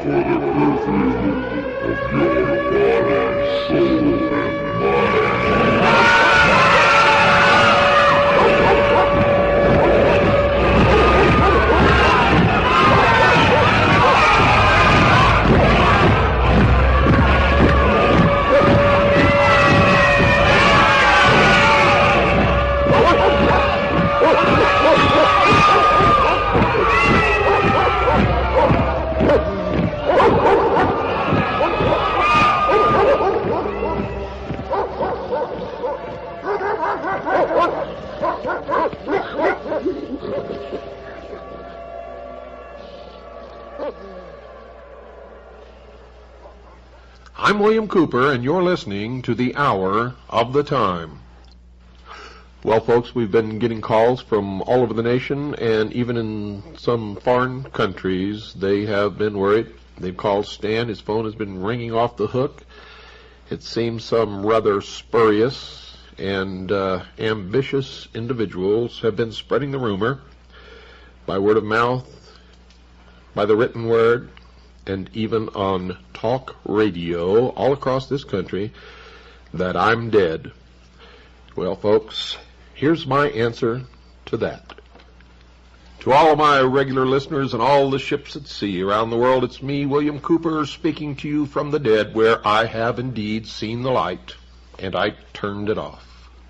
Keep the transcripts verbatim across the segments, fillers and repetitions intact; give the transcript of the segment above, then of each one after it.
I'm William Cooper, and you're listening to the Hour of the Time. Well, folks, we've been getting calls from all over the nation, and even in some foreign countries, they have been worried. They've called Stan. His phone has been ringing off the hook. It seems some rather spurious and uh, ambitious individuals have been spreading the rumor by word of mouth, by the written word, and even on talk radio all across this country that I'm dead. Well, folks, here's my answer to that. To all of my regular listeners and all the ships at sea around the world, it's me, William Cooper, speaking to you from the dead, where I have indeed seen the light, and I turned it off.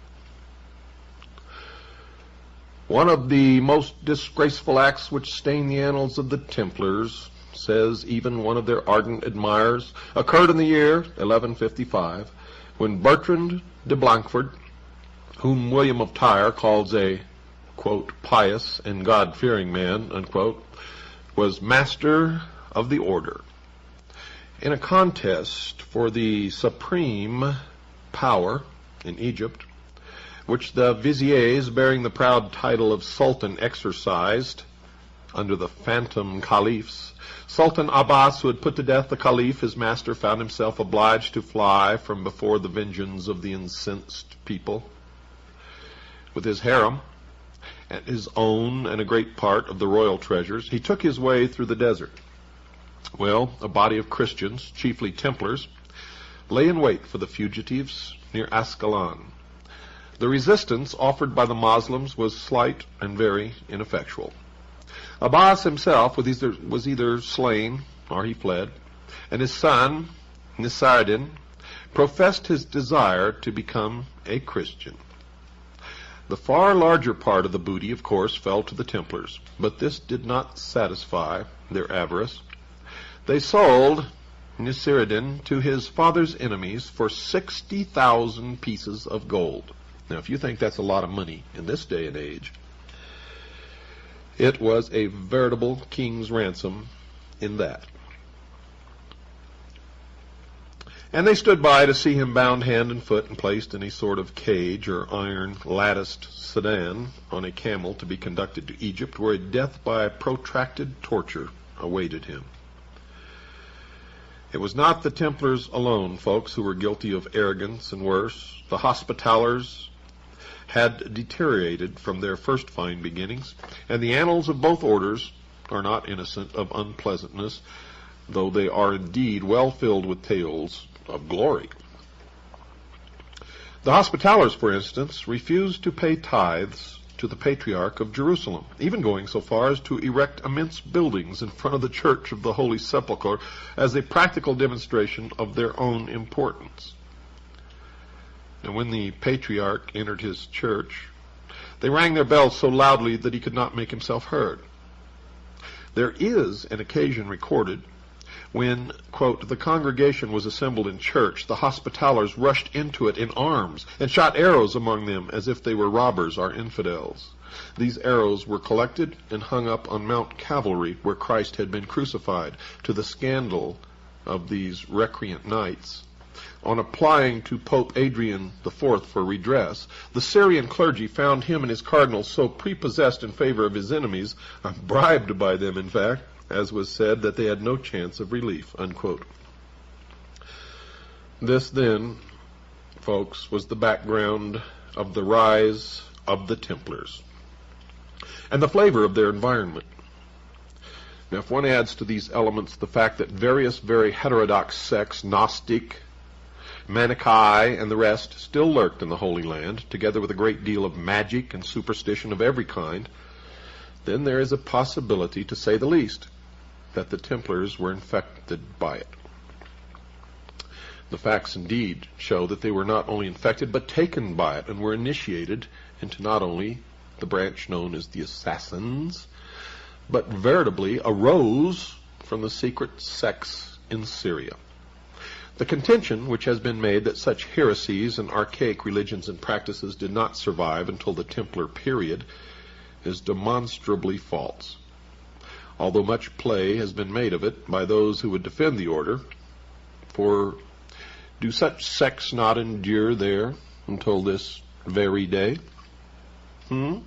One of the most disgraceful acts which stain the annals of the Templars, says even one of their ardent admirers, occurred in the year eleven fifty-five, when Bertrand de Blancfort, whom William of Tyre calls a, quote, pious and God-fearing man, unquote, was master of the order. In a contest for the supreme power in Egypt, which the viziers bearing the proud title of Sultan exercised under the phantom caliphs, Sultan Abbas, who had put to death the caliph, his master, found himself obliged to fly from before the vengeance of the incensed people. With his harem, and his own and a great part of the royal treasures, he took his way through the desert. Well, a body of Christians, chiefly Templars, lay in wait for the fugitives near Ascalon. The resistance offered by the Moslems was slight and very ineffectual. Abbas himself was either, was either slain or he fled, and his son, Nasiruddin, professed his desire to become a Christian. The far larger part of the booty, of course, fell to the Templars, but this did not satisfy their avarice. They sold Nasiruddin to his father's enemies for sixty thousand pieces of gold. Now, if you think that's a lot of money in this day and age, it was a veritable king's ransom in that. And they stood by to see him bound hand and foot and placed in a sort of cage or iron latticed sedan on a camel to be conducted to Egypt, where a death by protracted torture awaited him. It was not the Templars alone, folks, who were guilty of arrogance and worse. The Hospitallers had deteriorated from their first fine beginnings, and the annals of both orders are not innocent of unpleasantness, though they are indeed well filled with tales of glory. The Hospitallers, for instance, refused to pay tithes to the Patriarch of Jerusalem, even going so far as to erect immense buildings in front of the Church of the Holy Sepulchre as a practical demonstration of their own importance. And when the Patriarch entered his church, they rang their bells so loudly that he could not make himself heard. There is an occasion recorded when, quote, the congregation was assembled in church, the Hospitallers rushed into it in arms and shot arrows among them as if they were robbers or infidels. These arrows were collected and hung up on Mount Calvary, where Christ had been crucified, to the scandal of these recreant knights. On applying to Pope Adrian the Fourth for redress, the Syrian clergy found him and his cardinals so prepossessed in favor of his enemies, bribed by them in fact, as was said, that they had no chance of relief, unquote. This then, folks, was the background of the rise of the Templars and the flavor of their environment. Now, if one adds to these elements the fact that various very heterodox sects, Gnostic, Manichae, and the rest, still lurked in the Holy Land, together with a great deal of magic and superstition of every kind, then there is a possibility, to say the least, that the Templars were infected by it. The facts indeed show that they were not only infected, but taken by it, and were initiated into not only the branch known as the Assassins, but veritably arose from the secret sects in Syria. The contention which has been made that such heresies and archaic religions and practices did not survive until the Templar period is demonstrably false. Although much play has been made of it by those who would defend the order, for do such sects not endure there until this very day? Hmm?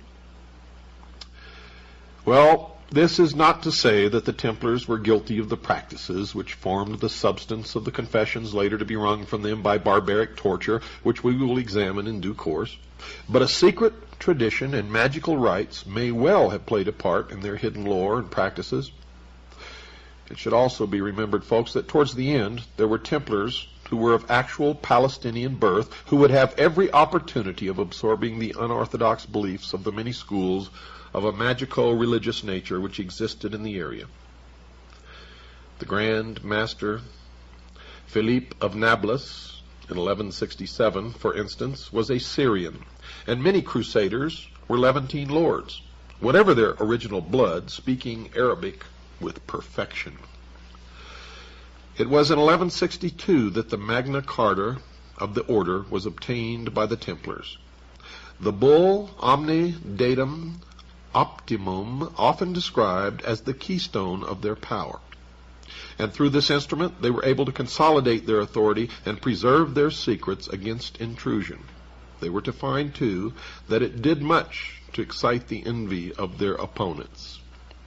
Well, this is not to say that the Templars were guilty of the practices which formed the substance of the confessions later to be wrung from them by barbaric torture, which we will examine in due course. But a secret tradition and magical rites may well have played a part in their hidden lore and practices. It should also be remembered, folks, that towards the end there were Templars who were of actual Palestinian birth, who would have every opportunity of absorbing the unorthodox beliefs of the many schools of a magico-religious nature which existed in the area. The Grand Master Philippe of Nablus, in eleven sixty-seven, for instance, was a Syrian, and many crusaders were Levantine lords, whatever their original blood, speaking Arabic with perfection. It was in eleven sixty-two that the Magna Carta of the order was obtained by the Templars. The bull Omne Datum Optimum, often described as the keystone of their power. And through this instrument they were able to consolidate their authority and preserve their secrets against intrusion. They were to find, too, that it did much to excite the envy of their opponents.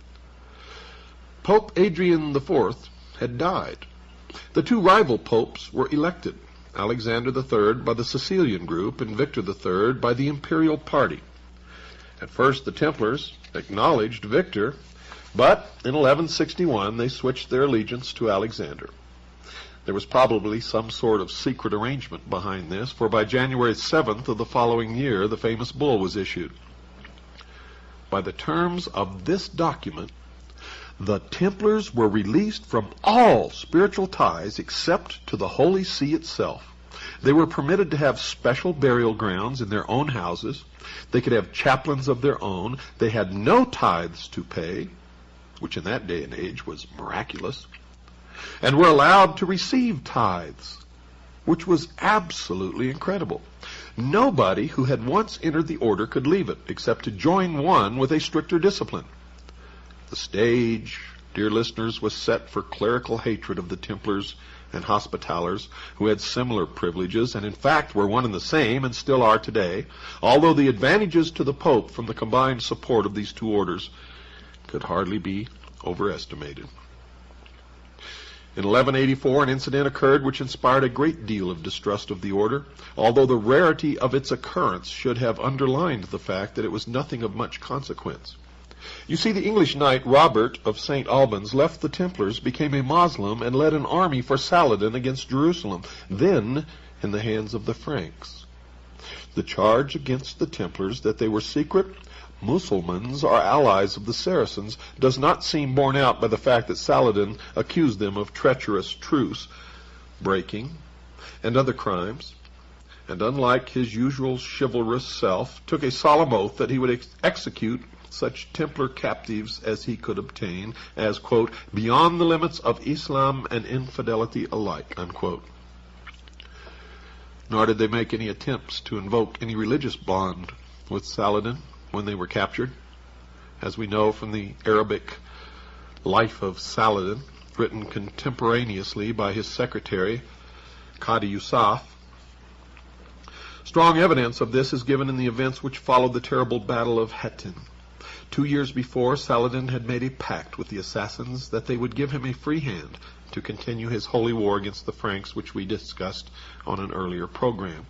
Pope Adrian the Fourth had died. The two rival popes were elected, Alexander the Third by the Sicilian group and Victor the Third by the imperial party. At first the Templars acknowledged Victor, but in eleven sixty-one they switched their allegiance to Alexander. There was probably some sort of secret arrangement behind this, for by January seventh of the following year the famous bull was issued. By the terms of this document, the Templars were released from all spiritual ties except to the Holy See itself. They were permitted to have special burial grounds in their own houses. They could have chaplains of their own. They had no tithes to pay, which in that day and age was miraculous, and were allowed to receive tithes, which was absolutely incredible. Nobody who had once entered the order could leave it, except to join one with a stricter discipline. The stage, dear listeners, was set for clerical hatred of the Templars and Hospitallers, who had similar privileges, and in fact were one and the same, and still are today, although the advantages to the Pope from the combined support of these two orders could hardly be overestimated. In eleven eighty-four, an incident occurred which inspired a great deal of distrust of the order, although the rarity of its occurrence should have underlined the fact that it was nothing of much consequence. You see, the English knight Robert of Saint Albans left the Templars, became a Moslem, and led an army for Saladin against Jerusalem, then in the hands of the Franks. The charge against the Templars that they were secret Mussulmans or allies of the Saracens does not seem borne out by the fact that Saladin accused them of treacherous truce breaking and other crimes, and unlike his usual chivalrous self, took a solemn oath that he would ex- execute such Templar captives as he could obtain as, quote, beyond the limits of Islam and infidelity alike, unquote. Nor did they make any attempts to invoke any religious bond with Saladin when they were captured. As we know from the Arabic Life of Saladin, written contemporaneously by his secretary, Qadi Yusuf, strong evidence of this is given in the events which followed the terrible Battle of Hattin. Two years before, Saladin had made a pact with the assassins that they would give him a free hand to continue his holy war against the Franks, which we discussed on an earlier program.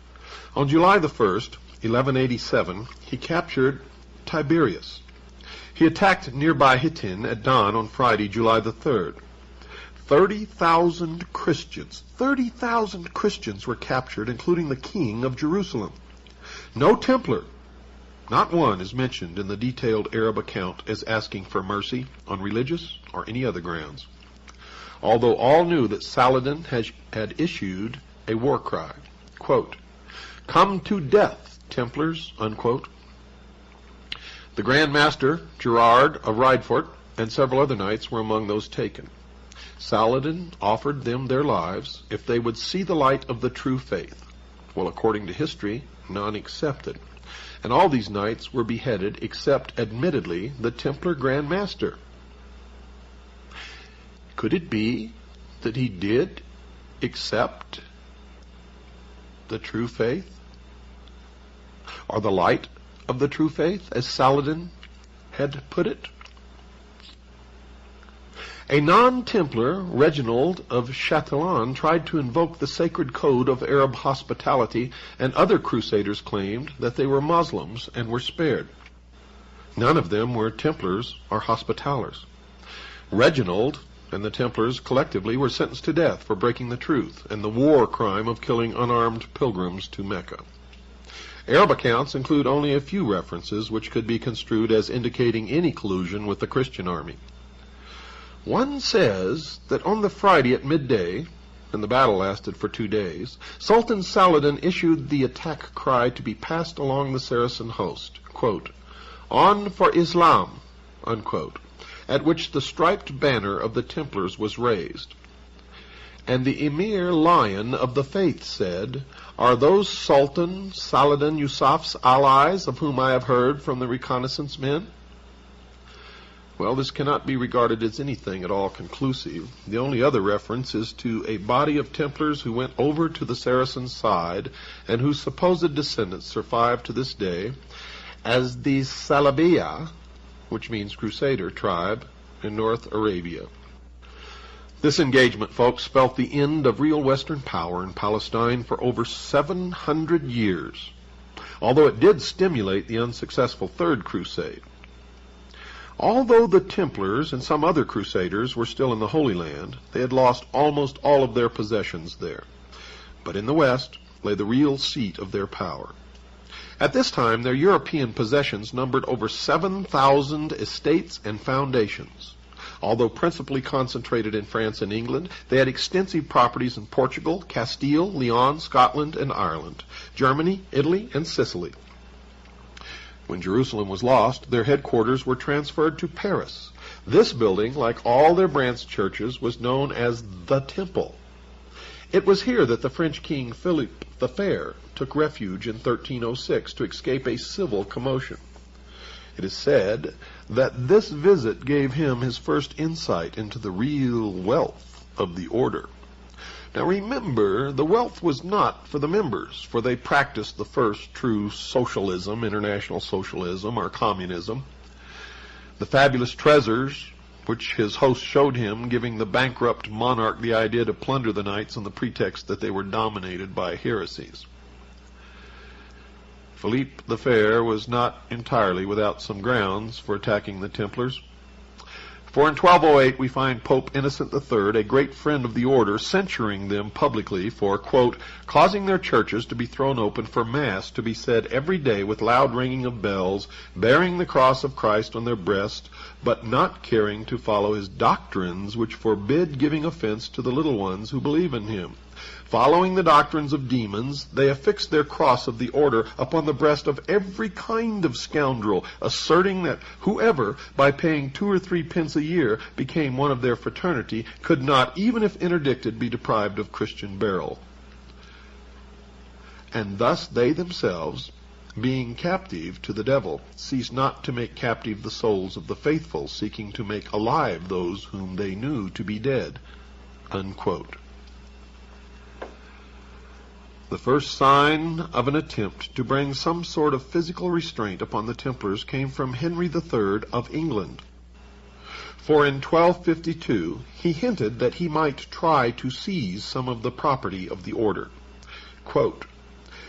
On July the first, eleven eighty-seven, he captured Tiberias. He attacked nearby Hittin at dawn on Friday, July the third. thirty thousand Christians, thirty thousand Christians were captured, including the king of Jerusalem. No Templar, not one, is mentioned in the detailed Arab account as asking for mercy on religious or any other grounds, although all knew that Saladin has, had issued a war cry, quote, "Come to death, Templars," unquote. The Grand Master, Gerard of Rydfort, and several other knights were among those taken. Saladin offered them their lives if they would see the light of the true faith. Well, according to history, none accepted, and all these knights were beheaded except, admittedly, the Templar Grand Master. Could it be that he did accept the true faith, or the light of the true faith, as Saladin had put it? A non-Templar, Reginald of Chatillon, tried to invoke the sacred code of Arab hospitality, and other crusaders claimed that they were Muslims and were spared. None of them were Templars or Hospitallers. Reginald and the Templars collectively were sentenced to death for breaking the truth and the war crime of killing unarmed pilgrims to Mecca. Arab accounts include only a few references which could be construed as indicating any collusion with the Christian army. One says that on the Friday at midday, and the battle lasted for two days, Sultan Saladin issued the attack cry to be passed along the Saracen host, quote, "On for Islam," unquote, at which the striped banner of the Templars was raised. And the Emir Lion of the Faith said, "Are those Sultan Saladin Yusuf's allies of whom I have heard from the reconnaissance men?" Well, this cannot be regarded as anything at all conclusive. The only other reference is to a body of Templars who went over to the Saracen side and whose supposed descendants survive to this day as the Salabiya, which means Crusader tribe, in North Arabia. This engagement, folks, spelt the end of real Western power in Palestine for over seven hundred years, although it did stimulate the unsuccessful Third Crusade. Although the Templars and some other Crusaders were still in the Holy Land, they had lost almost all of their possessions there. But in the West lay the real seat of their power. At this time, their European possessions numbered over seven thousand estates and foundations. Although principally concentrated in France and England, they had extensive properties in Portugal, Castile, Leon, Scotland, and Ireland, Germany, Italy, and Sicily. When Jerusalem was lost, their headquarters were transferred to Paris. This building, like all their branch churches, was known as the Temple. It was here that the French king Philippe the Fair took refuge in thirteen oh six to escape a civil commotion. It is said that this visit gave him his first insight into the real wealth of the order. Now remember, the wealth was not for the members, for they practiced the first true socialism, international socialism, or communism. The fabulous treasures which his host showed him, giving the bankrupt monarch the idea to plunder the knights on the pretext that they were dominated by heresies. Philippe the Fair was not entirely without some grounds for attacking the Templars. For in twelve oh eight we find Pope Innocent the Third, a great friend of the order, censuring them publicly for, quote, causing their churches to be thrown open for Mass to be said every day with loud ringing of bells, bearing the cross of Christ on their breast, but not caring to follow his doctrines which forbid giving offense to the little ones who believe in him. Following the doctrines of demons, they affixed their cross of the order upon the breast of every kind of scoundrel, asserting that whoever, by paying two or three pence a year, became one of their fraternity, could not, even if interdicted, be deprived of Christian burial. And thus they themselves, being captive to the devil, ceased not to make captive the souls of the faithful, seeking to make alive those whom they knew to be dead. Unquote. The first sign of an attempt to bring some sort of physical restraint upon the Templars came from Henry the Third of England. For in twelve fifty-two he hinted that he might try to seize some of the property of the order. Quote,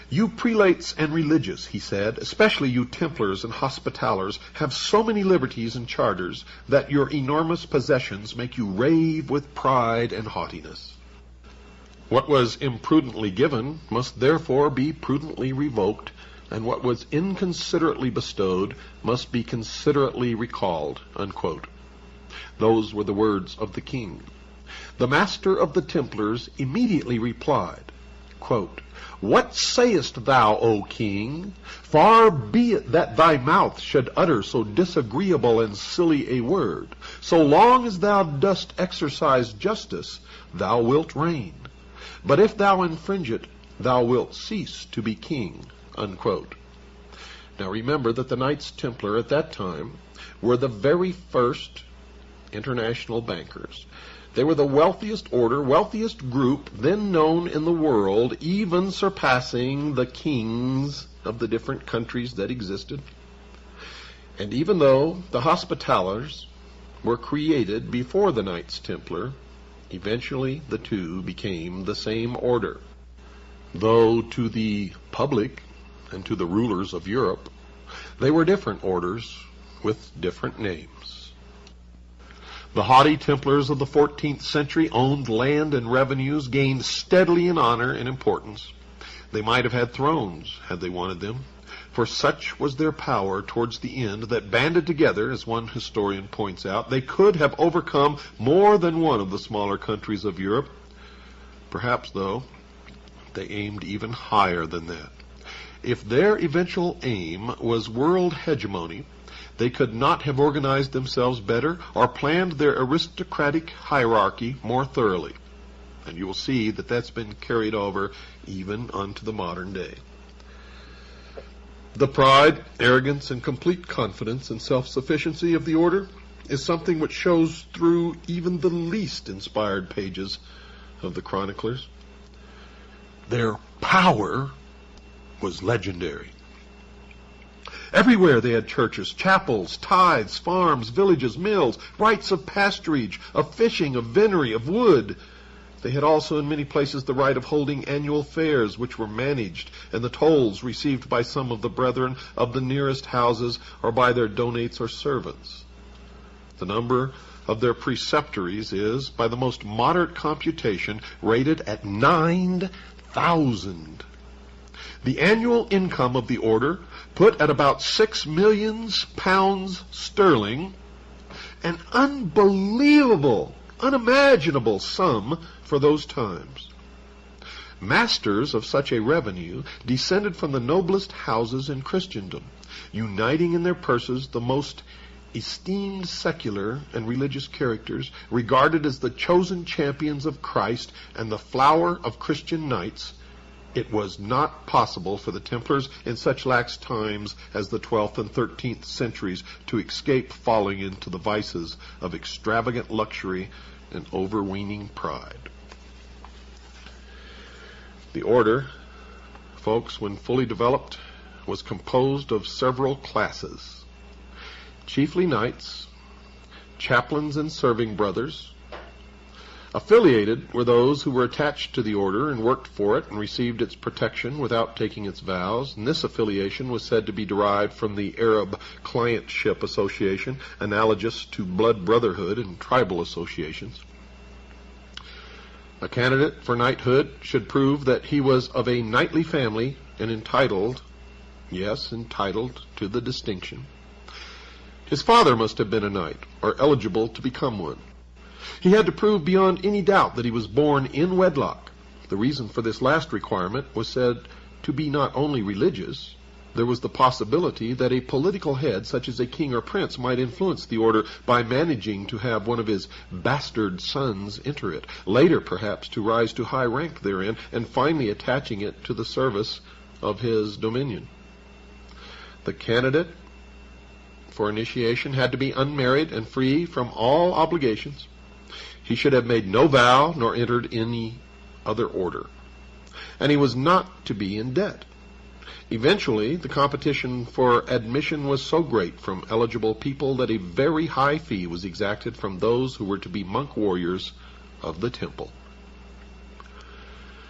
"You prelates and religious," he said, "especially you Templars and Hospitallers, have so many liberties and charters that your enormous possessions make you rave with pride and haughtiness. What was imprudently given must therefore be prudently revoked, and what was inconsiderately bestowed must be considerately recalled." Unquote. Those were the words of the king. The master of the Templars immediately replied, quote, "What sayest thou, O king? Far be it that thy mouth should utter so disagreeable and silly a word. So long as thou dost exercise justice, thou wilt reign. But if thou infringe it, thou wilt cease to be king." Unquote. Now remember that the Knights Templar at that time were the very first international bankers. They were the wealthiest order, wealthiest group then known in the world, even surpassing the kings of the different countries that existed. And even though the Hospitallers were created before the Knights Templar, eventually the two became the same order, though to the public and to the rulers of Europe, they were different orders with different names. The haughty Templars of the fourteenth century owned land and revenues, gained steadily in honor and importance. They might have had thrones had they wanted them, for such was their power towards the end that, banded together, as one historian points out, they could have overcome more than one of the smaller countries of Europe. Perhaps, though, they aimed even higher than that. If their eventual aim was world hegemony, they could not have organized themselves better or planned their aristocratic hierarchy more thoroughly. And you will see that that's been carried over even unto the modern day. The pride, arrogance, and complete confidence and self-sufficiency of the order is something which shows through even the least inspired pages of the chroniclers. Their power was legendary. Everywhere they had churches, chapels, tithes, farms, villages, mills, rights of pasturage, of fishing, of venery, of wood. They had also in many places the right of holding annual fairs, which were managed, and the tolls received by some of the brethren of the nearest houses or by their donates or servants. The number of their preceptories is, by the most moderate computation, rated at nine thousand. The annual income of the order, put at about six millions pounds sterling, an unbelievable, unimaginable sum for those times. Masters of such a revenue descended from the noblest houses in Christendom, uniting in their purses the most esteemed secular and religious characters, regarded as the chosen champions of Christ and the flower of Christian knights. It was not possible for the Templars in such lax times as the twelfth and thirteenth centuries to escape falling into the vices of extravagant luxury and overweening pride. The order, folks, when fully developed, was composed of several classes, chiefly knights, chaplains and serving brothers. Affiliated were those who were attached to the order and worked for it and received its protection without taking its vows, and this affiliation was said to be derived from the Arab clientship association, analogous to blood brotherhood and tribal associations. A candidate for knighthood should prove that he was of a knightly family and entitled, yes, entitled to the distinction. His father must have been a knight, or eligible to become one. He had to prove beyond any doubt that he was born in wedlock. The reason for this last requirement was said to be not only religious. There was the possibility that a political head, such as a king or prince, might influence the order by managing to have one of his bastard sons enter it, later perhaps to rise to high rank therein, and finally attaching it to the service of his dominion. The candidate for initiation had to be unmarried and free from all obligations. He should have made no vow nor entered any other order. And he was not to be in debt. Eventually, the competition for admission was so great from eligible people that a very high fee was exacted from those who were to be monk warriors of the temple.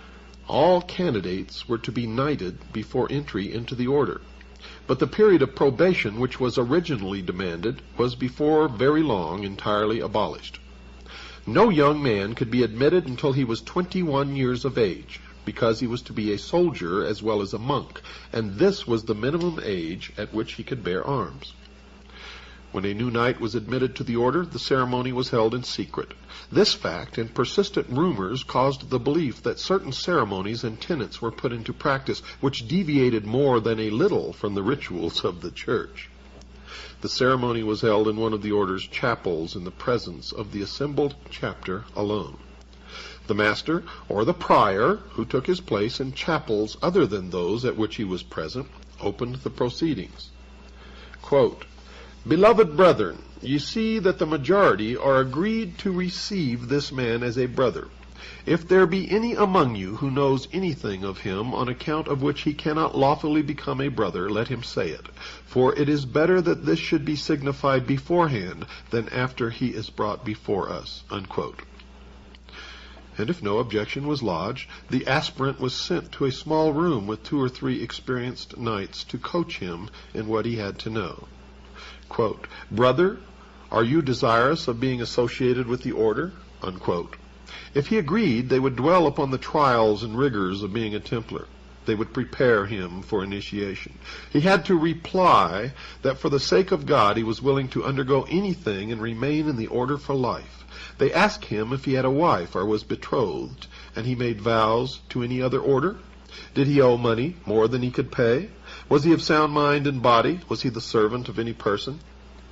All candidates were to be knighted before entry into the order. But the period of probation which was originally demanded was before very long entirely abolished. No young man could be admitted until he was twenty-one years of age, because he was to be a soldier as well as a monk, and this was the minimum age at which he could bear arms. When a new knight was admitted to the order, the ceremony was held in secret. This fact and persistent rumors caused the belief that certain ceremonies and tenets were put into practice which deviated more than a little from the rituals of the church. The ceremony was held in one of the order's chapels in the presence of the assembled chapter alone. The master or the prior, who took his place in chapels other than those at which he was present, opened the proceedings. Quote, "Beloved brethren, ye see that the majority are agreed to receive this man as a brother. If there be any among you who knows anything of him on account of which he cannot lawfully become a brother, let him say it. For it is better that this should be signified beforehand than after he is brought before us." Unquote. And if no objection was lodged, the aspirant was sent to a small room with two or three experienced knights to coach him in what he had to know. Quote, "Brother, are you desirous of being associated with the order?" Unquote. If he agreed, they would dwell upon the trials and rigors of being a Templar. They would prepare him for initiation. He had to reply that for the sake of God he was willing to undergo anything and remain in the order for life. They asked him if he had a wife or was betrothed, and he made vows to any other order. Did he owe money more than he could pay? Was he of sound mind and body? Was he the servant of any person?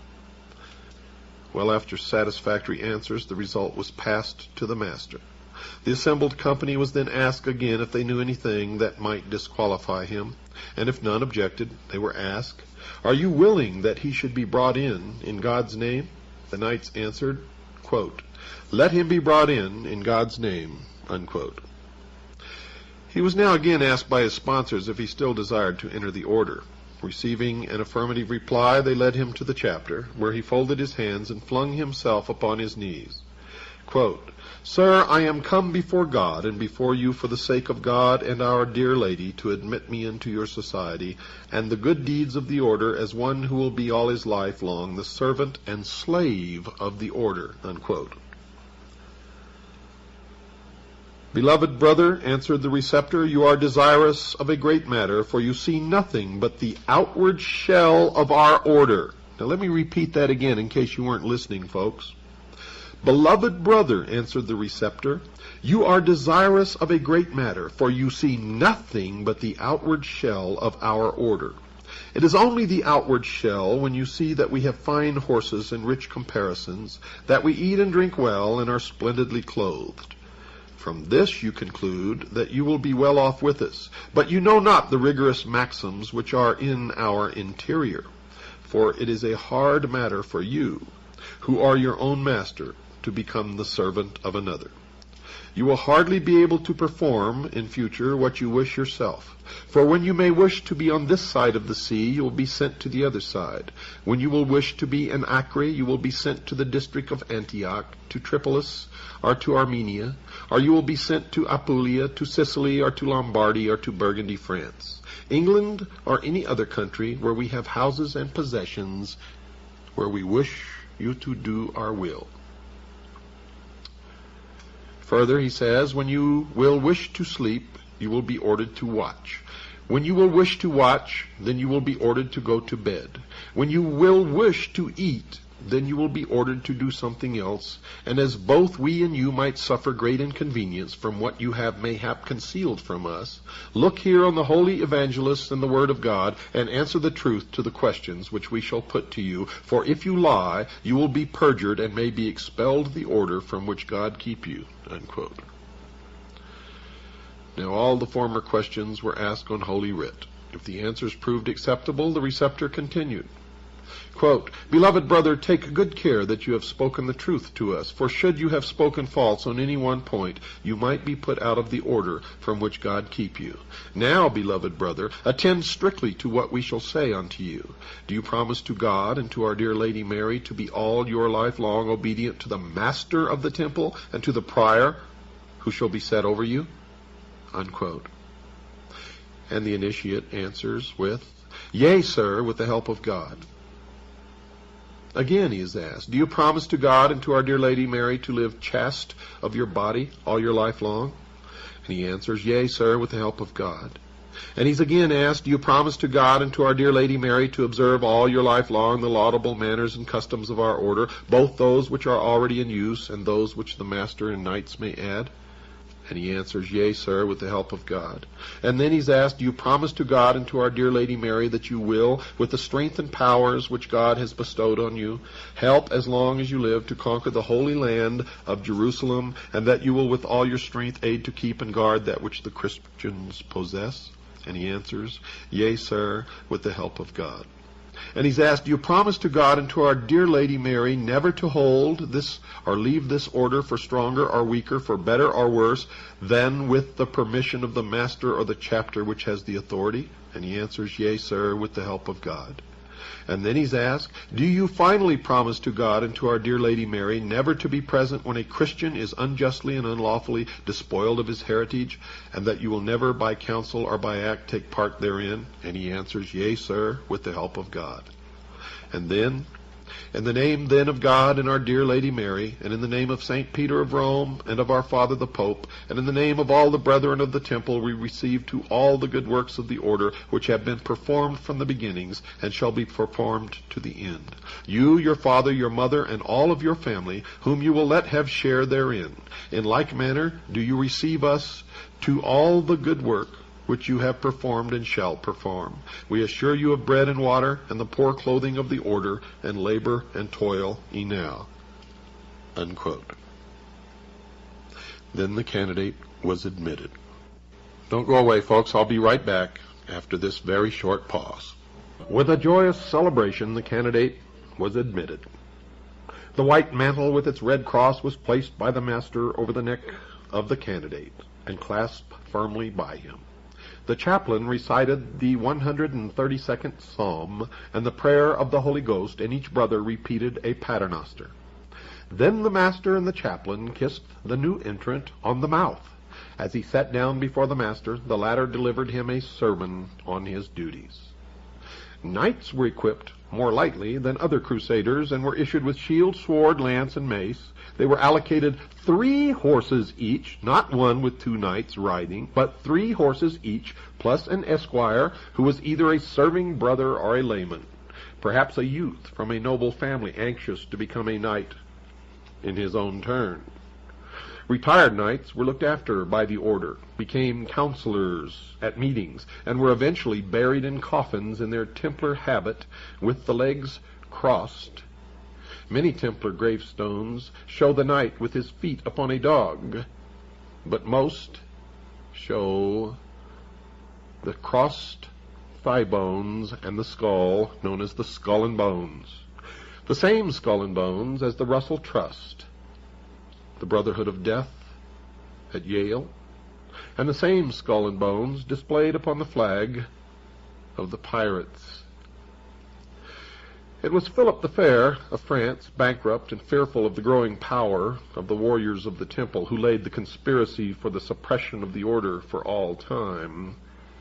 Well, after satisfactory answers, the result was passed to the master. The assembled company was then asked again if they knew anything that might disqualify him, and if none objected, they were asked, "Are you willing that he should be brought in in God's name?" The knights answered, quote, "Let him be brought in in God's name." Unquote. He was now again asked by his sponsors if he still desired to enter the order. Receiving an affirmative reply, they led him to the chapter, where he folded his hands and flung himself upon his knees. Quote, "Sir, I am come before God and before you for the sake of God and our dear Lady to admit me into your society and the good deeds of the order as one who will be all his life long the servant and slave of the order." Unquote. "Beloved brother," answered the receptor, "you are desirous of a great matter, for you see nothing but the outward shell of our order." Now let me repeat that again in case you weren't listening, folks. "Beloved brother," answered the receptor, "you are desirous of a great matter, for you see nothing but the outward shell of our order. It is only the outward shell when you see that we have fine horses and rich comparisons, that we eat and drink well and are splendidly clothed. From this you conclude that you will be well off with us, but you know not the rigorous maxims which are in our interior. For it is a hard matter for you, who are your own master, to become the servant of another. You will hardly be able to perform in future what you wish yourself. For when you may wish to be on this side of the sea, you will be sent to the other side. When you will wish to be in Acre, you will be sent to the district of Antioch, to Tripolis, or to Armenia, or you will be sent to Apulia, to Sicily, or to Lombardy, or to Burgundy, France, England, or any other country where we have houses and possessions, where we wish you to do our will." Further, he says, when you will wish to sleep, you will be ordered to watch. When you will wish to watch, then you will be ordered to go to bed. When you will wish to eat, then you will be ordered to do something else. And as both we and you might suffer great inconvenience from what you have mayhap concealed from us, look here on the holy evangelists and the word of God, and answer the truth to the questions which we shall put to you. For if you lie, you will be perjured and may be expelled the order from which God keep you." Unquote. Now all the former questions were asked on Holy Writ. If the answers proved acceptable, the receptor continued. Quote, "Beloved brother, take good care that you have spoken the truth to us, for should you have spoken false on any one point, you might be put out of the order from which God keep you. Now, beloved brother, attend strictly to what we shall say unto you. Do you promise to God and to our dear Lady Mary to be all your life long obedient to the master of the temple and to the prior who shall be set over you?" unquote. And the initiate answers with, "Yea, sir, with the help of God." Again he is asked, "Do you promise to God and to our dear Lady Mary to live chaste of your body all your life long?" And he answers, "Yea, sir, with the help of God." And he's again asked, "Do you promise to God and to our dear Lady Mary to observe all your life long the laudable manners and customs of our order, both those which are already in use and those which the master and knights may add?" And he answers, "Yea, sir, with the help of God." And then he's asked, "Do you promise to God and to our dear Lady Mary that you will, with the strength and powers which God has bestowed on you, help as long as you live to conquer the holy land of Jerusalem, and that you will with all your strength aid to keep and guard that which the Christians possess?" And he answers, "Yea, sir, with the help of God." And he's asked, "Do you promise to God and to our dear Lady Mary never to hold this or leave this order for stronger or weaker, for better or worse, than with the permission of the master or the chapter which has the authority?" And he answers, "Yea, sir, with the help of God." And then he's asked, "Do you finally promise to God and to our dear Lady Mary never to be present when a Christian is unjustly and unlawfully despoiled of his heritage, and that you will never by counsel or by act take part therein?" And he answers, "Yea, sir, with the help of God." And then, "In the name then of God and our dear Lady Mary, and in the name of Saint Peter of Rome, and of our Father the Pope, and in the name of all the brethren of the temple, we receive to all the good works of the order which have been performed from the beginnings, and shall be performed to the end. You, your father, your mother, and all of your family, whom you will let have share therein. In like manner do you receive us to all the good work which you have performed and shall perform. We assure you of bread and water, and the poor clothing of the order, and labor and toil enow." Unquote. Then the candidate was admitted. Don't go away, folks. I'll be right back after this very short pause. With a joyous celebration, the candidate was admitted. The white mantle with its red cross was placed by the master over the neck of the candidate and clasped firmly by him. The chaplain recited the one hundred thirty-second Psalm and the prayer of the Holy Ghost, and each brother repeated a paternoster. Then the master and the chaplain kissed the new entrant on the mouth. As he sat down before the master, the latter delivered him a sermon on his duties. Knights were equipped more lightly than other crusaders and were issued with shield, sword, lance, and mace. They were allocated three horses each, not one with two knights riding, but three horses each, plus an esquire who was either a serving brother or a layman, perhaps a youth from a noble family anxious to become a knight in his own turn. Retired knights were looked after by the order, became counselors at meetings, and were eventually buried in coffins in their Templar habit with the legs crossed. Many Templar gravestones show the knight with his feet upon a dog, but most show the crossed thigh bones and the skull, known as the Skull and Bones. The same Skull and Bones as the Russell Trust, the Brotherhood of Death at Yale, and the same Skull and Bones displayed upon the flag of the Pirates. It was Philip the Fair of France, bankrupt and fearful of the growing power of the warriors of the temple, who laid the conspiracy for the suppression of the order for all time.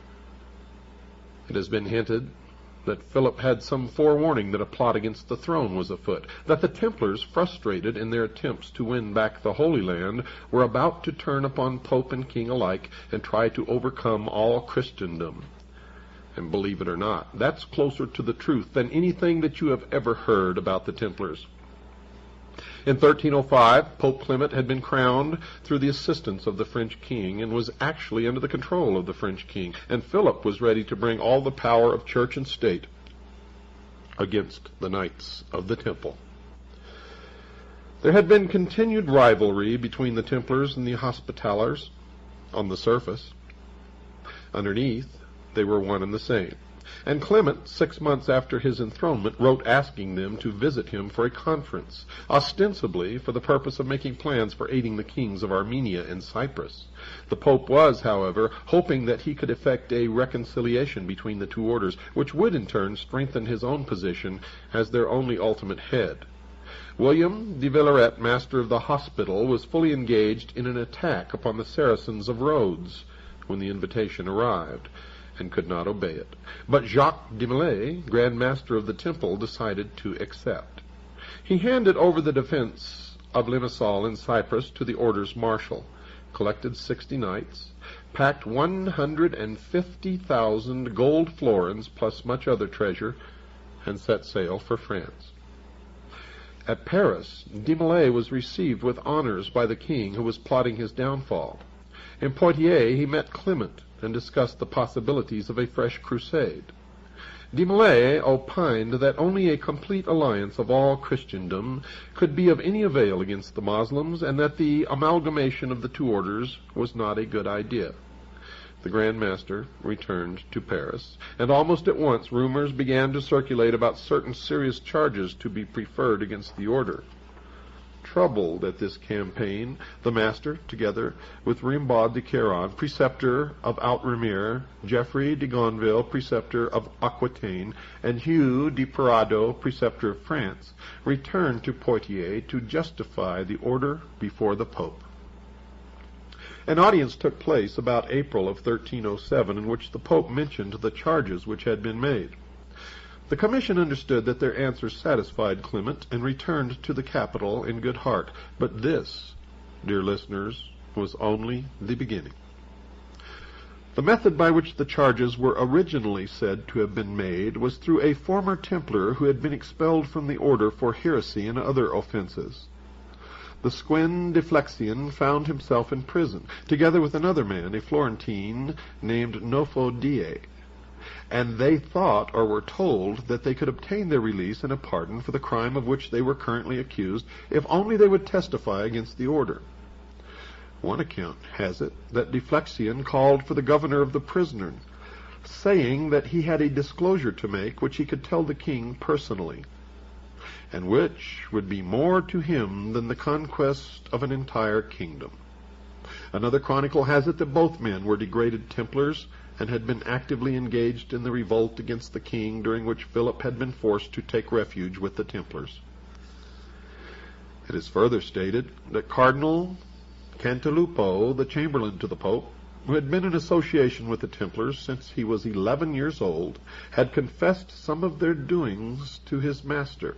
It has been hinted that Philip had some forewarning that a plot against the throne was afoot, that the Templars, frustrated in their attempts to win back the Holy Land, were about to turn upon Pope and King alike and try to overcome all Christendom. And believe it or not, that's closer to the truth than anything that you have ever heard about the Templars. In thirteen oh five, Pope Clement had been crowned through the assistance of the French king and was actually under the control of the French king, and Philip was ready to bring all the power of church and state against the Knights of the Temple. There had been continued rivalry between the Templars and the Hospitallers on the surface. Underneath, they were one and the same. And Clement, six months after his enthronement, wrote asking them to visit him for a conference, ostensibly for the purpose of making plans for aiding the kings of Armenia and Cyprus. The Pope was, however, hoping that he could effect a reconciliation between the two orders, which would in turn strengthen his own position as their only ultimate head. William de Villaret, master of the hospital, was fully engaged in an attack upon the Saracens of Rhodes, when the invitation arrived, and could not obey it. But Jacques de Molay, Grand Master of the Temple, decided to accept. He handed over the defense of Limassol in Cyprus to the orders martial, collected sixty knights, packed one hundred and fifty thousand gold florins plus much other treasure, and set sail for France. At Paris, de Molay was received with honors by the king, who was plotting his downfall. In Poitiers he met Clement and discussed the possibilities of a fresh crusade. De Molay opined that only a complete alliance of all Christendom could be of any avail against the Moslems, and that the amalgamation of the two orders was not a good idea. The Grand Master returned to Paris, and almost at once rumors began to circulate about certain serious charges to be preferred against the order. Troubled at this campaign, the Master, together with Rimbaud de Caron, preceptor of Outremer, Geoffrey de Gonville, preceptor of Aquitaine, and Hugh de Parado, preceptor of France, returned to Poitiers to justify the order before the Pope. An audience took place about April of thirteen oh seven, in which the Pope mentioned the charges which had been made. The commission understood that their answers satisfied Clement and returned to the capital in good heart. But this, dear listeners, was only the beginning. The method by which the charges were originally said to have been made was through a former Templar who had been expelled from the order for heresy and other offenses. The Squin de Flexian found himself in prison, together with another man, a Florentine named Nofo Die, and they thought or were told that they could obtain their release and a pardon for the crime of which they were currently accused, if only they would testify against the order. One account has it that de Flexian called for the governor of the prison, saying that he had a disclosure to make which he could tell the king personally, and which would be more to him than the conquest of an entire kingdom. Another chronicle has it that both men were degraded Templars, and had been actively engaged in the revolt against the king, during which Philip had been forced to take refuge with the Templars. It is further stated that Cardinal Cantilupo, the chamberlain to the Pope, who had been in association with the Templars since he was eleven years old, had confessed some of their doings to his master.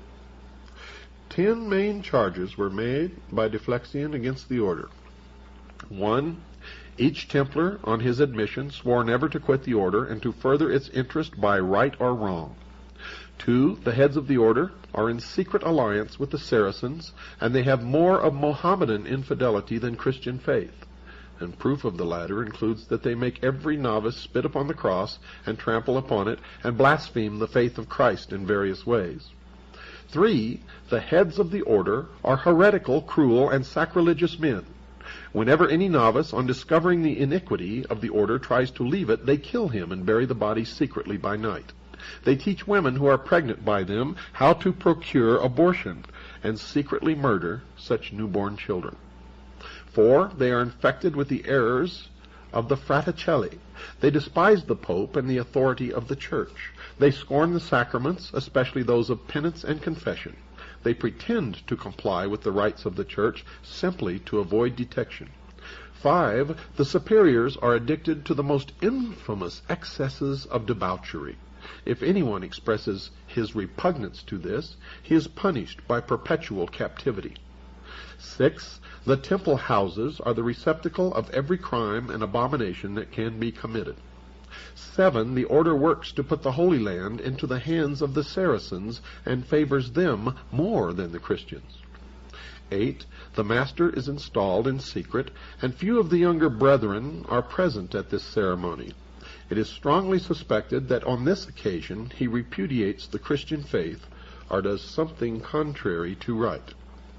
Ten main charges were made by de Flexian against the order. One, each Templar, on his admission, swore never to quit the order and to further its interest by right or wrong. Two, the heads of the order are in secret alliance with the Saracens, and they have more of Mohammedan infidelity than Christian faith. And proof of the latter includes that they make every novice spit upon the cross and trample upon it, and blaspheme the faith of Christ in various ways. Three, the heads of the order are heretical, cruel, and sacrilegious men. Whenever any novice, on discovering the iniquity of the order, tries to leave it, they kill him and bury the body secretly by night. They teach women who are pregnant by them how to procure abortion, and secretly murder such newborn children. Four, they are infected with the errors of the Fraticelli. They despise the Pope and the authority of the Church. They scorn the sacraments, especially those of penance and confession. They pretend to comply with the rites of the Church simply to avoid detection. Five, the superiors are addicted to the most infamous excesses of debauchery. If anyone expresses his repugnance to this, he is punished by perpetual captivity. Six, the temple houses are the receptacle of every crime and abomination that can be committed. Seven, the order works to put the Holy Land into the hands of the Saracens and favors them more than the Christians. Eight, the master is installed in secret, and few of the younger brethren are present at this ceremony. It is strongly suspected that on this occasion he repudiates the Christian faith or does something contrary to right.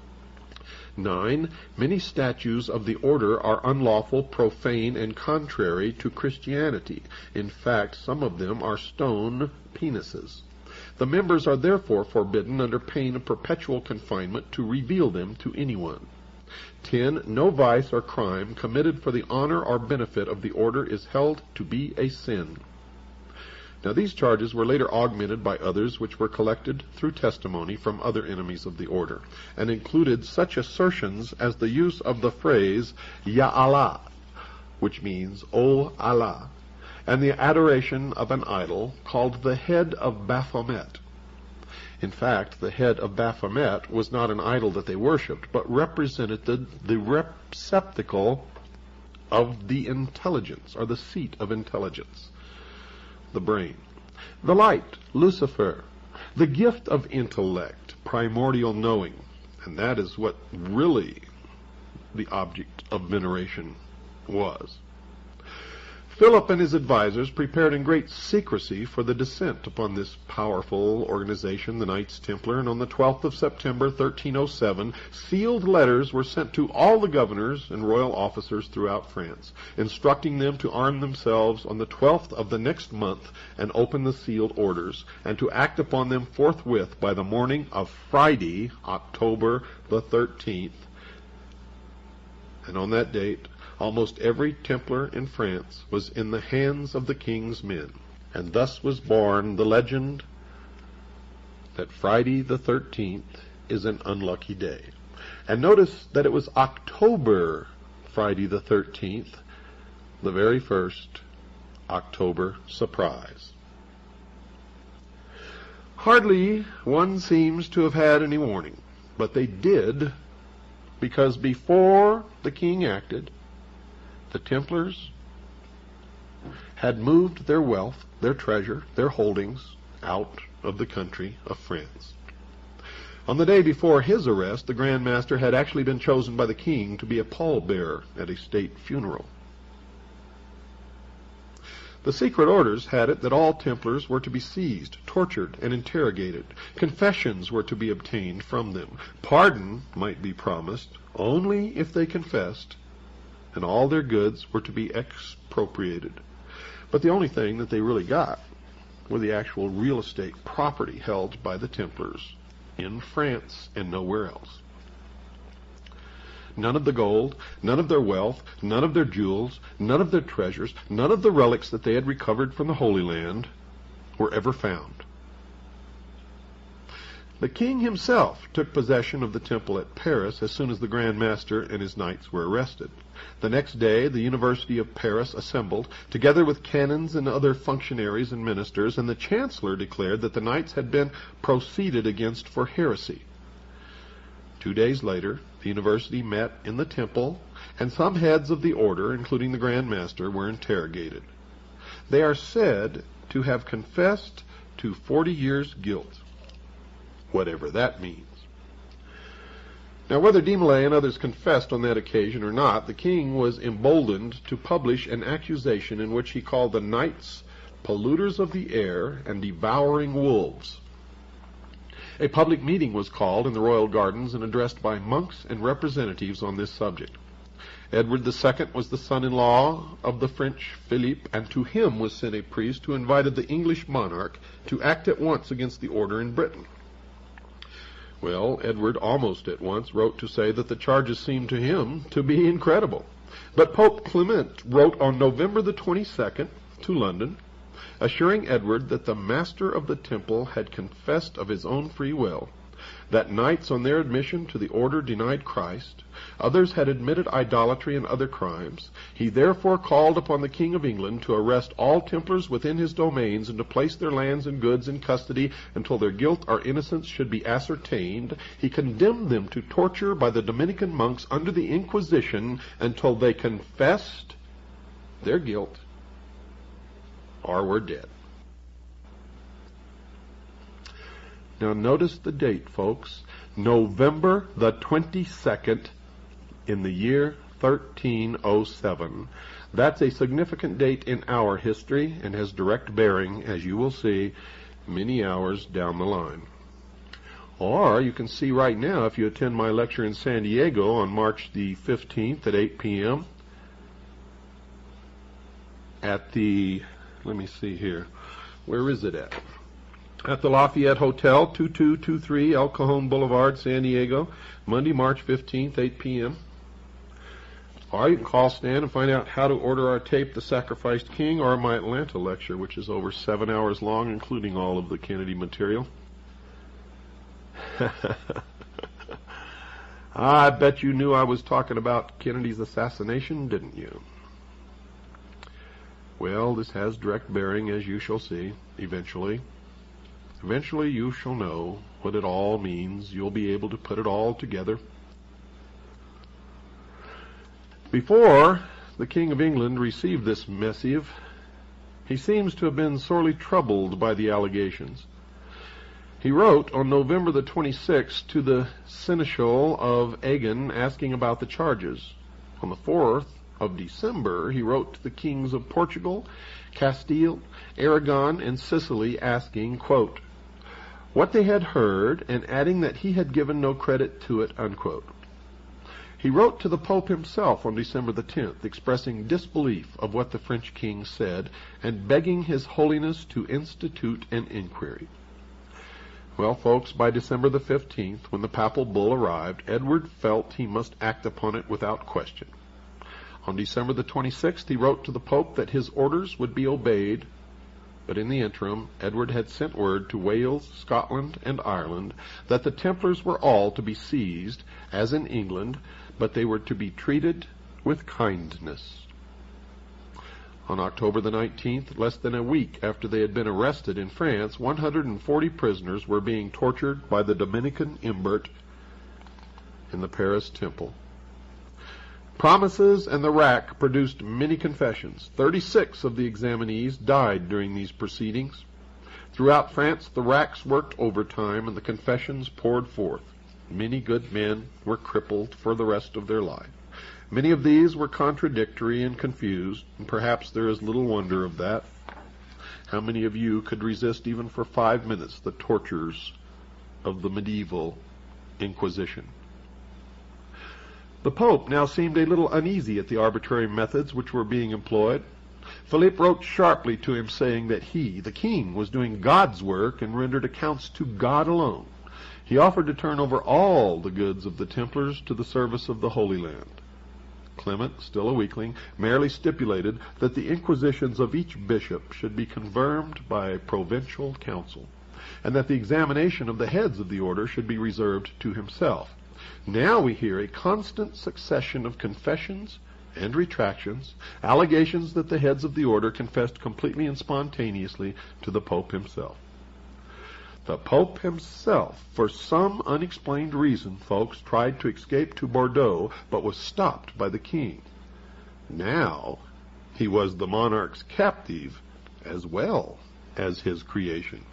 Nine, many statues of the order are unlawful, profane, and contrary to Christianity. In fact, some of them are stone penises. The members are therefore forbidden under pain of perpetual confinement to reveal them to anyone. Ten, no vice or crime committed for the honor or benefit of the order is held to be a sin. Now these charges were later augmented by others which were collected through testimony from other enemies of the order, and included such assertions as the use of the phrase Ya Allah, which means O Allah, and the adoration of an idol called the head of Baphomet. In fact, the head of Baphomet was not an idol that they worshipped, but represented the, the receptacle of the intelligence, or the seat of intelligence, the brain. The light, Lucifer, the gift of intellect, primordial knowing, and that is what really the object of veneration was. Philip and his advisors prepared in great secrecy for the descent upon this powerful organization, the Knights Templar, and on the twelfth of September, thirteen oh seven, sealed letters were sent to all the governors and royal officers throughout France, instructing them to arm themselves on the twelfth of the next month and open the sealed orders, and to act upon them forthwith by the morning of Friday, October the thirteenth. And on that date, almost every Templar in France was in the hands of the king's men. And thus was born the legend that Friday the thirteenth is an unlucky day. And notice that it was October Friday the thirteenth, the very first October surprise. Hardly one seems to have had any warning, but they did, because before the king acted, the Templars had moved their wealth, their treasure, their holdings out of the country of France. On the day before his arrest, the Grand Master had actually been chosen by the king to be a pallbearer at a state funeral. The secret orders had it that all Templars were to be seized, tortured, and interrogated. Confessions were to be obtained from them. Pardon might be promised only if they confessed, and all their goods were to be expropriated. But the only thing that they really got were the actual real estate property held by the Templars in France and nowhere else. None of the gold, none of their wealth, none of their jewels, none of their treasures, none of the relics that they had recovered from the Holy Land were ever found. The king himself took possession of the temple at Paris as soon as the Grand Master and his knights were arrested. The next day, the University of Paris assembled, together with canons and other functionaries and ministers, and the chancellor declared that the knights had been proceeded against for heresy. Two days later, the university met in the temple, and some heads of the order, including the Grand Master, were interrogated. They are said to have confessed to forty years' guilt, whatever that means. Now, whether de Molay and others confessed on that occasion or not, the king was emboldened to publish an accusation in which he called the knights polluters of the air and devouring wolves. A public meeting was called in the royal gardens and addressed by monks and representatives on this subject. Edward the Second was the son-in-law of the French Philippe, and to him was sent a priest who invited the English monarch to act at once against the order in Britain. Well, Edward almost at once wrote to say that the charges seemed to him to be incredible. But Pope Clement wrote on November the twenty-second to London, assuring Edward that the master of the temple had confessed of his own free will, that knights on their admission to the order denied Christ, others had admitted idolatry and other crimes. He therefore called upon the King of England to arrest all Templars within his domains and to place their lands and goods in custody until their guilt or innocence should be ascertained. He condemned them to torture by the Dominican monks under the Inquisition until they confessed their guilt or were dead. Now notice the date, folks. November the twenty-second in the year thirteen oh seven. That's a significant date in our history and has direct bearing, as you will see, many hours down the line. Or you can see right now, if you attend my lecture in San Diego on March the fifteenth at eight p m at the, let me see here, where is it at? At the Lafayette Hotel, two two two three El Cajon Boulevard, San Diego, Monday, March fifteenth, eight p m Or you can call Stan and find out how to order our tape, The Sacrificed King, or my Atlanta lecture, which is over seven hours long, including all of the Kennedy material. I bet you knew I was talking about Kennedy's assassination, didn't you? Well, this has direct bearing, as you shall see, eventually. Eventually you shall know what it all means. You'll be able to put it all together. Before the King of England received this missive, he seems to have been sorely troubled by the allegations. He wrote on November the twenty-sixth to the Seneschal of Agen asking about the charges. On the fourth of December, he wrote to the kings of Portugal, Castile, Aragon, and Sicily asking, quote, what they had heard, and adding that he had given no credit to it, unquote. He wrote to the Pope himself on December the tenth, expressing disbelief of what the French king said and begging His Holiness to institute an inquiry. Well, folks, by December the fifteenth, when the papal bull arrived, Edward felt he must act upon it without question. On December the twenty-sixth, he wrote to the Pope that his orders would be obeyed, but in the interim, Edward had sent word to Wales, Scotland, and Ireland that the Templars were all to be seized, as in England, but they were to be treated with kindness. On October the nineteenth, less than a week after they had been arrested in France, one hundred forty prisoners were being tortured by the Dominican Imbert in the Paris Temple. Promises and the rack produced many confessions. Thirty-six of the examinees died during these proceedings. Throughout France, the racks worked overtime and the confessions poured forth. Many good men were crippled for the rest of their life. Many of these were contradictory and confused, and perhaps there is little wonder of that. How many of you could resist even for five minutes the tortures of the medieval Inquisition? The Pope now seemed a little uneasy at the arbitrary methods which were being employed. Philip wrote sharply to him saying that he, the king, was doing God's work and rendered accounts to God alone. He offered to turn over all the goods of the Templars to the service of the Holy Land. Clement, still a weakling, merely stipulated that the inquisitions of each bishop should be confirmed by a provincial council, and that the examination of the heads of the order should be reserved to himself. Now we hear a constant succession of confessions and retractions, allegations that the heads of the order confessed completely and spontaneously to the Pope himself. The Pope himself, for some unexplained reason, folks, tried to escape to Bordeaux, but was stopped by the king. Now he was the monarch's captive as well as his creation.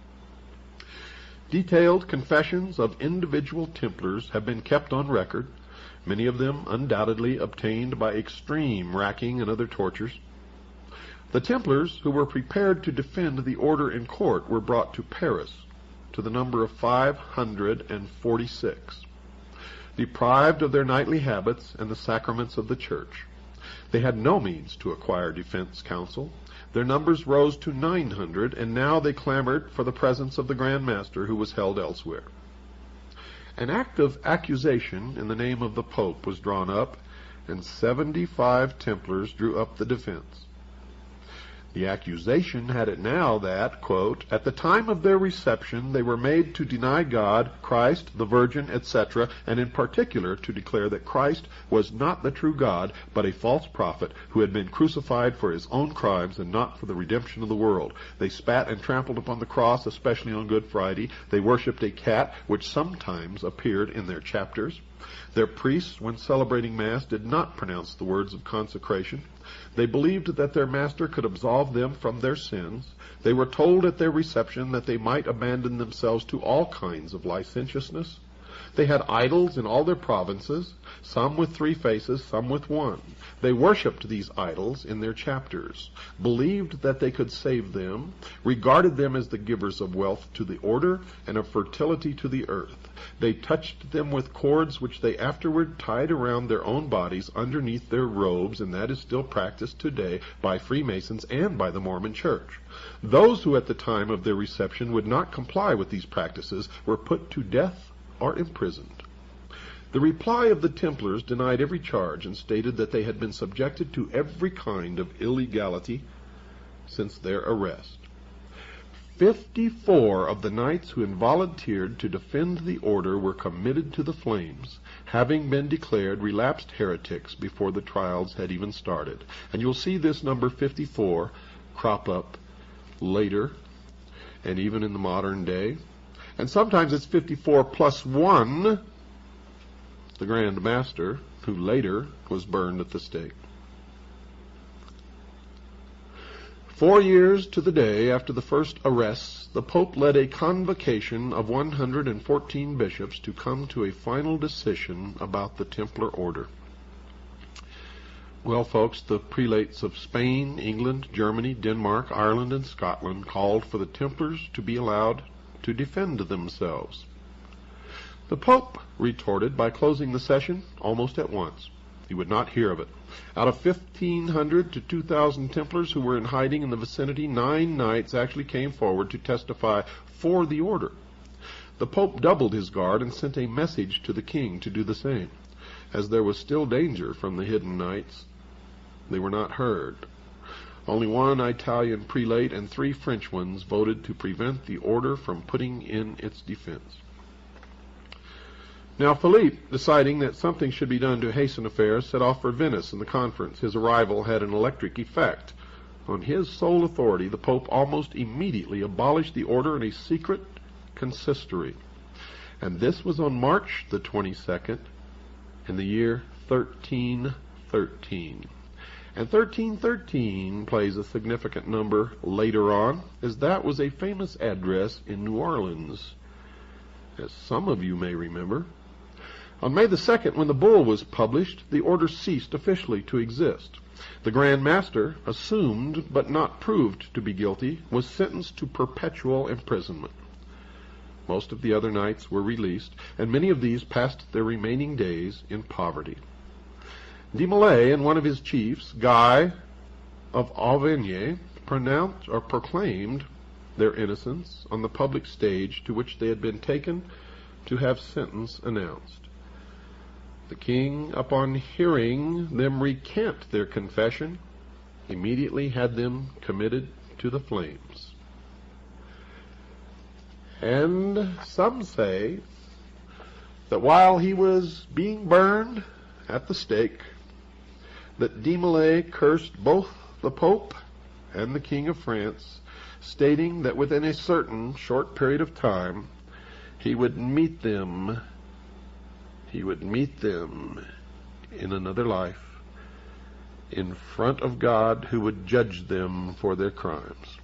Detailed confessions of individual Templars have been kept on record, many of them undoubtedly obtained by extreme racking and other tortures. The Templars who were prepared to defend the order in court were brought to Paris, to the number of five hundred forty-six. Deprived of their knightly habits and the sacraments of the Church, they had no means to acquire defense counsel. Their numbers rose to nine hundred, and now they clamored for the presence of the Grand Master, who was held elsewhere. An act of accusation in the name of the Pope was drawn up, and seventy-five Templars drew up the defense. The accusation had it now that, quote, at the time of their reception they were made to deny God, Christ, the Virgin, et cetera, and in particular to declare that Christ was not the true God, but a false prophet who had been crucified for his own crimes and not for the redemption of the world. They spat and trampled upon the cross, especially on Good Friday. They worshipped a cat, which sometimes appeared in their chapters. Their priests, when celebrating Mass, did not pronounce the words of consecration. They believed that their master could absolve them from their sins. They were told at their reception that they might abandon themselves to all kinds of licentiousness. They had idols in all their provinces, some with three faces, some with one. They worshipped these idols in their chapters, believed that they could save them, regarded them as the givers of wealth to the order and of fertility to the earth. They touched them with cords which they afterward tied around their own bodies underneath their robes, and that is still practiced today by Freemasons and by the Mormon Church. Those who at the time of their reception would not comply with these practices were put to death or imprisoned. The reply of the Templars denied every charge and stated that they had been subjected to every kind of illegality since their arrest. Fifty-four of the knights who had volunteered to defend the order were committed to the flames, having been declared relapsed heretics before the trials had even started. And you'll see this number fifty-four crop up later and even in the modern day. And sometimes it's fifty-four plus one, the Grand Master, who later was burned at the stake. Four years to the day after the first arrests, the Pope led a convocation of one hundred fourteen bishops to come to a final decision about the Templar order. Well, folks, the prelates of Spain, England, Germany, Denmark, Ireland, and Scotland called for the Templars to be allowed to defend themselves. The Pope retorted by closing the session almost at once. He would not hear of it. Out of fifteen hundred to two thousand Templars who were in hiding in the vicinity, nine knights actually came forward to testify for the order. The Pope doubled his guard and sent a message to the king to do the same. As there was still danger from the hidden knights, they were not heard. Only one Italian prelate and three French ones voted to prevent the order from putting in its defense. Now Philippe, deciding that something should be done to hasten affairs, set off for Venice in the conference. His arrival had an electric effect. On his sole authority, the Pope almost immediately abolished the order in a secret consistory. And this was on March the twenty-second in the year thirteen thirteen. And thirteen thirteen plays a significant number later on, as that was a famous address in New Orleans, as some of you may remember. On May the second, when the bull was published, the order ceased officially to exist. The Grand Master, assumed but not proved to be guilty, was sentenced to perpetual imprisonment. Most of the other knights were released, and many of these passed their remaining days in poverty. De Molay and one of his chiefs, Guy of Auvergne, pronounced or proclaimed their innocence on the public stage to which they had been taken to have sentence announced. The king, upon hearing them recant their confession, immediately had them committed to the flames. And some say that while he was being burned at the stake, that De Molay cursed both the Pope and the King of France, stating that within a certain short period of time he would meet them He would meet them in another life in front of God, who would judge them for their crimes.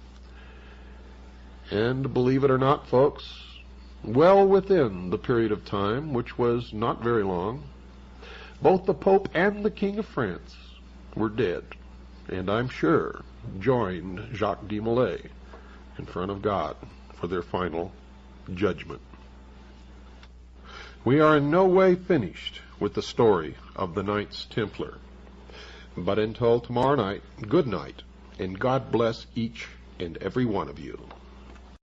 And believe it or not, folks, well within the period of time, which was not very long, both the Pope and the King of France were dead, and I'm sure joined Jacques de Molay in front of God for their final judgment. We are in no way finished with the story of the Knights Templar. But until tomorrow night, good night, and God bless each and every one of you.